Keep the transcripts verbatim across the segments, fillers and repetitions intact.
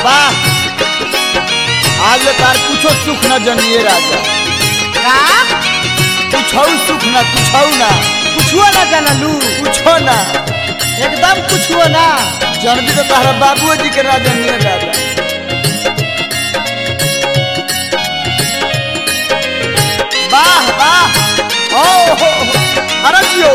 वाह आज तार कुछो सुख न जनिए राजा का कुछो सुख न कुछो ना कुछो ना जानलू कुछो ना एकदम कुछो ना जनबी तो तारा बाबू जी के राजा निये राजा वाह वाह ओ हो अरे जियो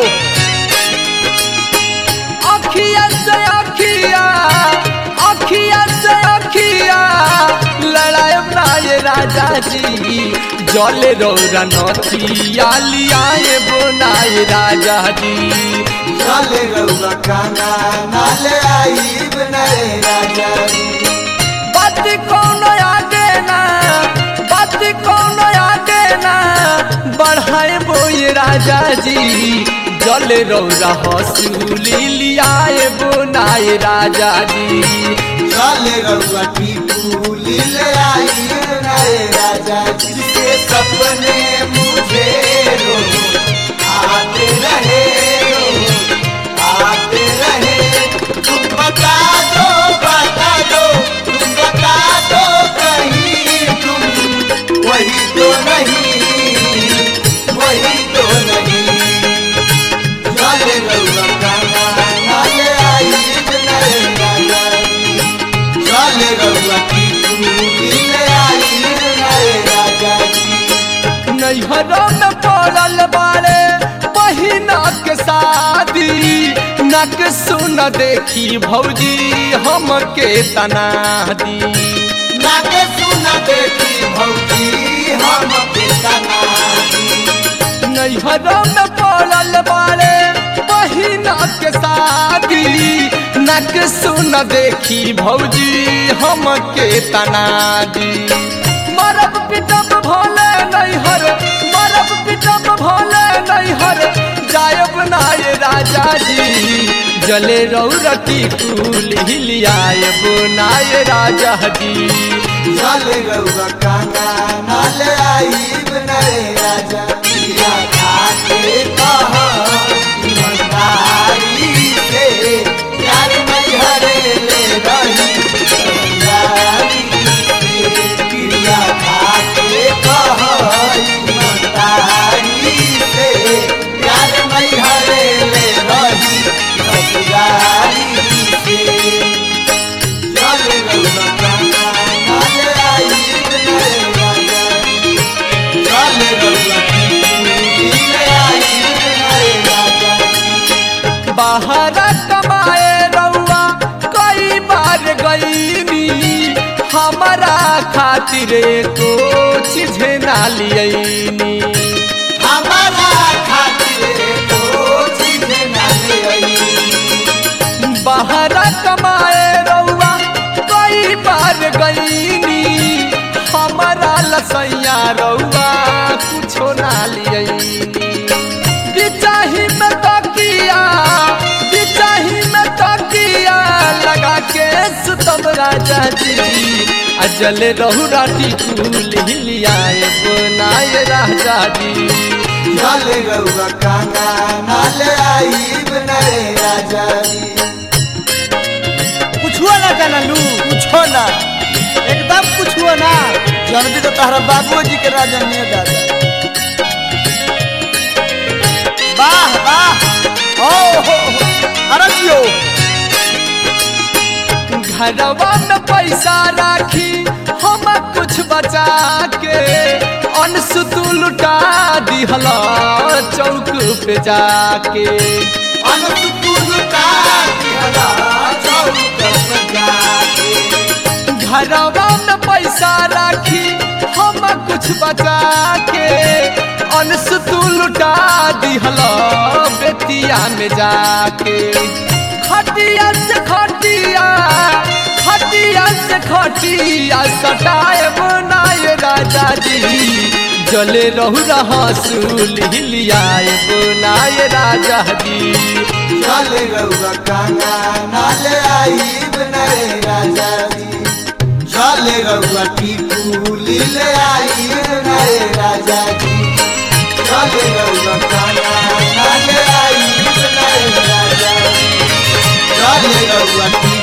अखिया से अखिया अखिया से अखिया लड़ाई ना ये राजा जी जले रौरा नथिया लियाए बोनाए राजा जी चले रउआ काना नाले आई बनाए राजा जी बात कौन आगे ना बात कौन आगे ना बढ़ाए बोए राजा जी जल रौरा हसूली लियाए बोनाए राजा जी चले रउआ टीपू लीले आई बनाए राजा जी जिसके सपने मुझे रोज आते रहे आते रहे तुम बता दो बता दो तुम बता दो कहीं तुम वही तो नहीं वही तो नहीं चले रउआ काना नाले आई बनाए राजा जी चले रउआ टीपू लीले आई बनाए राजा जी नैहरों में पड़ल बारे बहिना के शादी नक सुन देखी भौजी हमके तना दी नाके सुना देखी भौजी हम पितना नैहरों में पड़ल बारे बहिना के शादी नक सुन देखी भौजी हमके तना दी मरब पिटब भोले नैहर मरब पिटब भोले नैहर जायब नाय राजा जी जले रौरती कुल हिलियायब नाय राजा जी चले रउआ काना नाले आई बनाए राजा पिया खाके कह ईमानदारी से यार नहीं हरे ले रही यारी से पिया खाके कह ईमानदारी से यार नहीं हरे ले रही यारी से चले रउआ काना नाले आई बनाए राजा चले रउआ लीले आई बनाए राजा बाहर कमाए रउआ कई बार गईनी हमारा खातिर को चीज ना लियनी हमारा खातिर तो चीज ना ले आई बाहर कमाए रउआ कई बार गईनी हमारा लसैया रउआ कुछो ना लियनी बिचाही में तकिया बिचाही में तकिया लगा के सुतम राजा जी अजल रहु राती कुल हिलियाए बोनाए राजा जी चले रउआ काना नाले आई बनाए राजा जी कुछो ना जानलू कुछो ना एकदम कुछो ना जनबी तो तारा बाबू जी के राजा निये दादा वाह वाह ओ हो अरे जियो घरवा में पैसा राखी हम कुछ बचा के अनसु तू लुटा दिहला चौक पे जाके अनुकुलता दिहला चौक पे जाके घरवा में पैसा राखी हम कुछ बचा के अनसु तू लुटा दिहला बेतिया में जाके खटिया से खटिया खटिया से खटिया सटाए बनाए राजा जी जले रहु रहा सूल हिलियाए बोनाए राजा जी चले रउआ काना नाले आई बनाए राजा जी चले रउआ टीपू लीले आई बनाए राजा जी चले रउआ काना नाले आई बनाए राजा जी चले रउआ